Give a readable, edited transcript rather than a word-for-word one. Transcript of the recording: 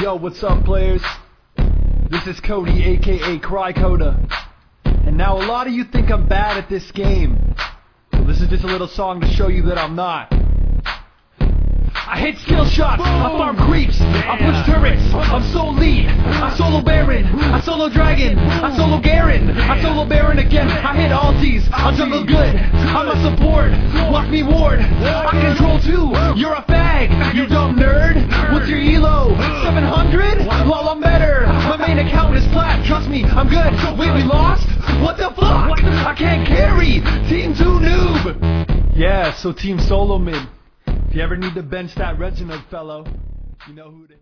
Yo, what's up, players? This is Cody, aka Crycoda. And now a lot of you think I'm bad at this game. Well, this is just a little song to show you that I'm not. I hit skill shots, I farm creeps, I push turrets, I'm so elite, I solo Baron, I solo Dragon, I solo Garen, I solo Baron again, I hit alties, I jungle good, I'm a support, watch me ward, I control too, you're a fag, you dumb nerd, what's your elo, 700? Lol, I'm better, my main account is plat, trust me, I'm good, wait, we lost? What the fuck, I can't carry, team 2 noob. Yeah, so team solo mid. If you ever need to bench that Reginald fellow, you know who to